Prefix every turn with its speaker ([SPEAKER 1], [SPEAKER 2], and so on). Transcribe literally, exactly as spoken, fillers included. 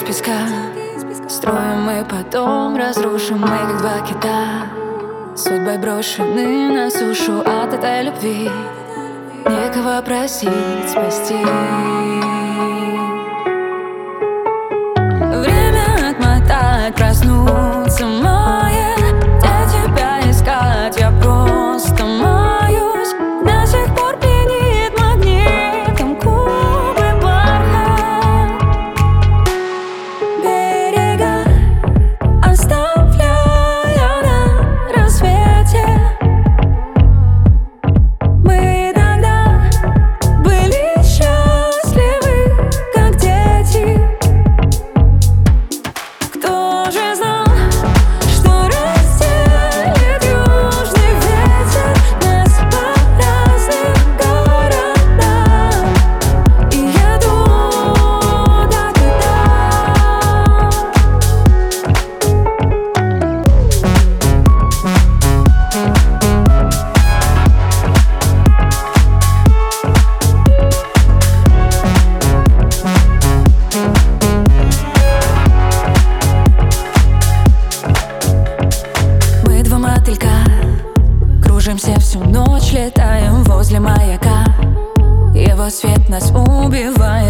[SPEAKER 1] песка. Строим мы, потом разрушим мы, как два кита. Судьбой брошены на сушу от этой любви. Некого просить спасти. Время отмотать, проснуться мое, где тебя искать, я просто маюсь. До сих пор пьянит магнитом кубы бархат. Берега оставляя на рассвете. Мы тогда были счастливы, как дети. Кто же знал, что разделит южный ветер нас по разным городам? И я туда, туда. Мы два мотылька, кружимся всю ночь, летаем возле маяка. Его свет нас убивает.